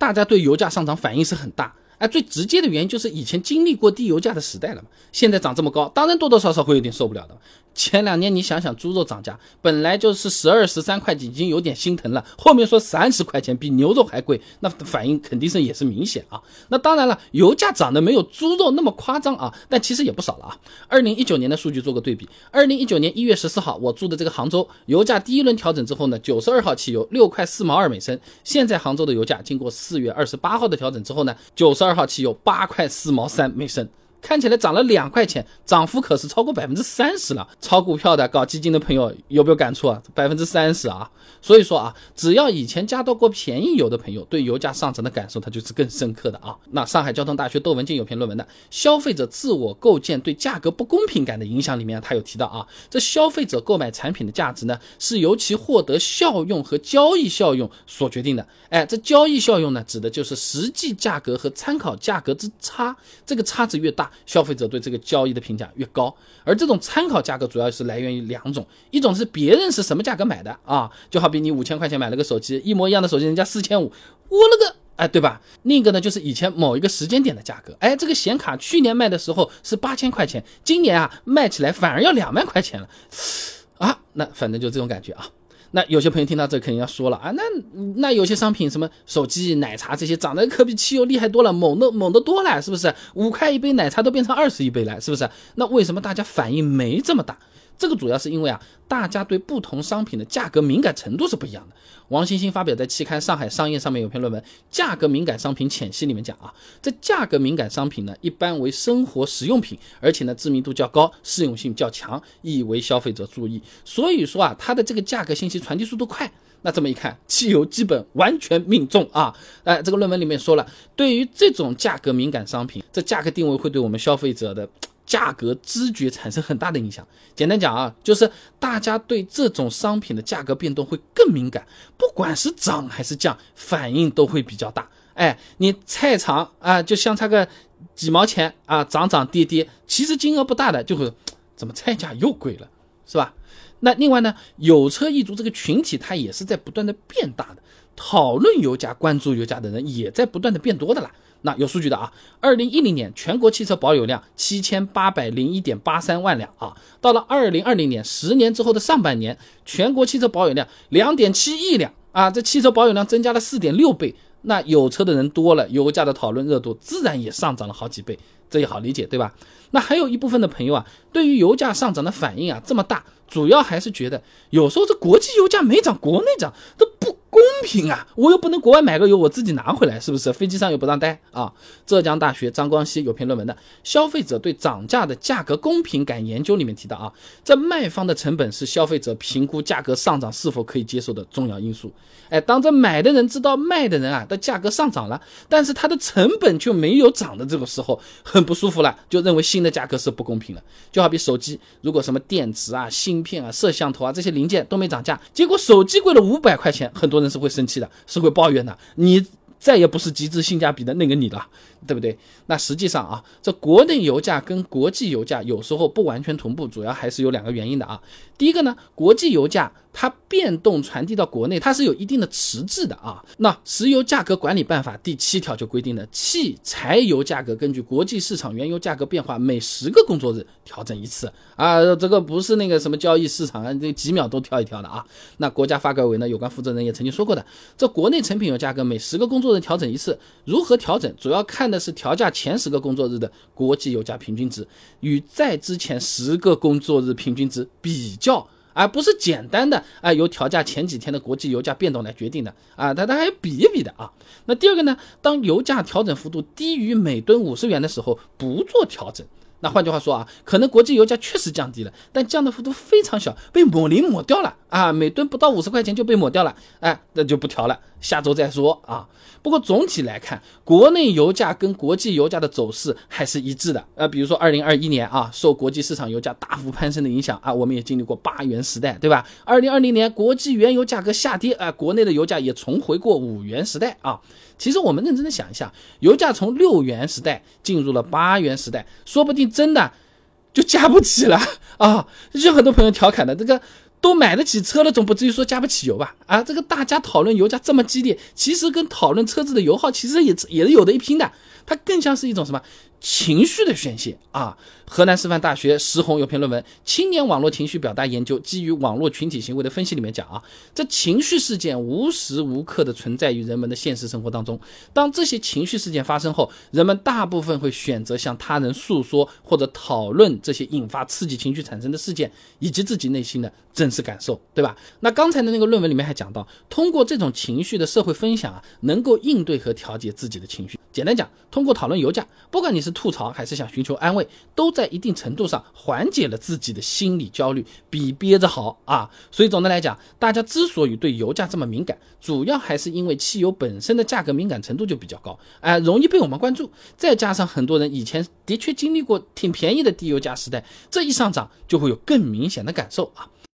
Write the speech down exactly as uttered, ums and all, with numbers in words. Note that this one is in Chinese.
大家对油价上涨反应是很大。哎，最直接的原因就是以前经历过低油价的时代了嘛，现在涨这么高，当然多多少少会有点受不了的。前两年你想想猪肉涨价，本来就是十二十三块钱已经有点心疼了，后面说三十块钱比牛肉还贵，那反应肯定是也是明显啊。那当然了，油价涨得没有猪肉那么夸张啊，但其实也不少了啊。二零一九年的数据做个对比，二零一九年一月十四号我住的这个杭州，油价第一轮调整之后呢，九十二号汽油六块四毛二每升，现在杭州的油价经过四月二十八号的调整之后呢，九十二号汽油八块四毛三每升，看起来涨了两块钱，涨幅可是超过百分之三十了。炒股票的、搞基金的朋友有没有感触啊？百分之三十啊！所以说啊，只要以前加到过便宜油的朋友，对油价上涨的感受，它就是更深刻的啊。那上海交通大学窦文静有篇论文的《消费者自我构建对价格不公平感的影响》里面，他有提到啊，这消费者购买产品的价值呢，是由其获得效用和交易效用所决定的。哎，这交易效用呢，指的就是实际价格和参考价格之差，这个差值越大，消费者对这个交易的评价越高。而这种参考价格主要是来源于两种，一种是别人是什么价格买的啊，就好比你五千块钱买了个手机，一模一样的手机人家四千五，我了个哎，对吧？另一个呢，就是以前某一个时间点的价格，哎，这个显卡去年卖的时候是八千块钱，今年啊卖起来反而要两万块钱了啊，那反正就这种感觉啊。那有些朋友听到这肯定要说了啊，那那有些商品什么手机、奶茶这些涨得可比汽油厉害多了，猛的猛的多了，是不是？五块一杯奶茶都变成二十一杯了，是不是？那为什么大家反应没这么大？这个主要是因为啊，大家对不同商品的价格敏感程度是不一样的。王星星发表在期刊《上海商业》上面有篇论文《价格敏感商品浅析》里面讲啊，这价格敏感商品呢，一般为生活实用品，而且呢知名度较高，适用性较强，易为消费者注意。所以说啊，它的这个价格信息传递速度快。那这么一看，汽油基本完全命中啊！哎，这个论文里面说了，对于这种价格敏感商品，这价格定位会对我们消费者的价格知觉产生很大的影响。简单讲啊，就是大家对这种商品的价格变动会更敏感，不管是涨还是降，反应都会比较大。哎，你菜场啊，就相差个几毛钱啊，涨涨跌跌，其实金额不大的，就会怎么菜价又贵了，是吧？那另外呢，有车一族这个群体它也是在不断的变大的，讨论油价、关注油价的人也在不断的变多的啦。那有数据的啊，二零一零年全国汽车保有量七千八百零一点八三万辆啊，到了二零二零年，十年之后的上半年，全国汽车保有量两点七亿辆啊，这汽车保有量增加了四点六倍。那有车的人多了，油价的讨论热度自然也上涨了好几倍，这也好理解，对吧？那还有一部分的朋友啊，对于油价上涨的反应啊这么大，主要还是觉得有时候这国际油价没涨，国内涨，这不公平啊！我又不能国外买个油我自己拿回来，是不是？飞机上又不让带啊！浙江大学张光熙有篇论文的《消费者对涨价的价格公平感研究》里面提到啊，这卖方的成本是消费者评估价格上涨是否可以接受的重要因素。哎，当这买的人知道卖的人啊的价格上涨了，但是他的成本就没有涨的这个时候，很不舒服了，就认为新的价格是不公平了。就好比手机，如果什么电池啊、芯片啊、摄像头啊这些零件都没涨价，结果手机贵了五百块钱，很多人是会生气的，是会抱怨的，你再也不是极致性价比的那个你了，对不对？那实际上啊，这国内油价跟国际油价有时候不完全同步，主要还是有两个原因的啊。第一个呢，国际油价它变动传递到国内，它是有一定的迟滞的啊。那石油价格管理办法第七条就规定了，汽柴油价格根据国际市场原油价格变化，每十个工作日调整一次啊。这个不是那个什么交易市场啊，这几秒都调一调的啊。那国家发改委呢，有关负责人也曾经说过的，这国内成品油价格每十个工作日调整一次，如何调整，主要看的是调价前十个工作日的国际油价平均值与在之前十个工作日平均值比较，而不是简单的啊由调价前几天的国际油价变动来决定的啊，它它还要比一比的啊。那第二个呢，当油价调整幅度低于每吨五十元的时候，不做调整。那换句话说啊，可能国际油价确实降低了，但降的幅度非常小，被抹零抹掉了啊，每吨不到五十块钱就被抹掉了，哎，那就不调了，下周再说啊。不过总体来看，国内油价跟国际油价的走势还是一致的。呃，比如说二零二一年啊，受国际市场油价大幅攀升的影响啊，我们也经历过八元时代，对吧？二零二零年国际原油价格下跌啊，国内的油价也重回过五元时代啊。其实我们认真的想一下，油价从六元时代进入了八元时代，说不定真的就加不起了啊！就很多朋友调侃的这个都买得起车了，总不至于说加不起油吧？啊，这个大家讨论油价这么激烈，其实跟讨论车子的油耗其实也也是有的一拼的，它更像是一种什么情绪的宣泄啊。河南师范大学石红有篇论文《青年网络情绪表达研究基于网络群体行为的分析》里面讲啊，这情绪事件无时无刻的存在于人们的现实生活当中。当这些情绪事件发生后，人们大部分会选择向他人诉说或者讨论这些引发刺激情绪产生的事件，以及自己内心的真实感受，对吧？那刚才的那个论文里面还讲到，通过这种情绪的社会分享啊，能够应对和调节自己的情绪。简单讲，通过讨论油价，不管你是吐槽还是想寻求安慰，都在一定程度上缓解了自己的心理焦虑，比憋着好啊。所以总的来讲，大家之所以对油价这么敏感，主要还是因为汽油本身的价格敏感程度就比较高，哎、呃，容易被我们关注。再加上很多人以前的确经历过挺便宜的低油价时代，这一上涨就会有更明显的感受啊。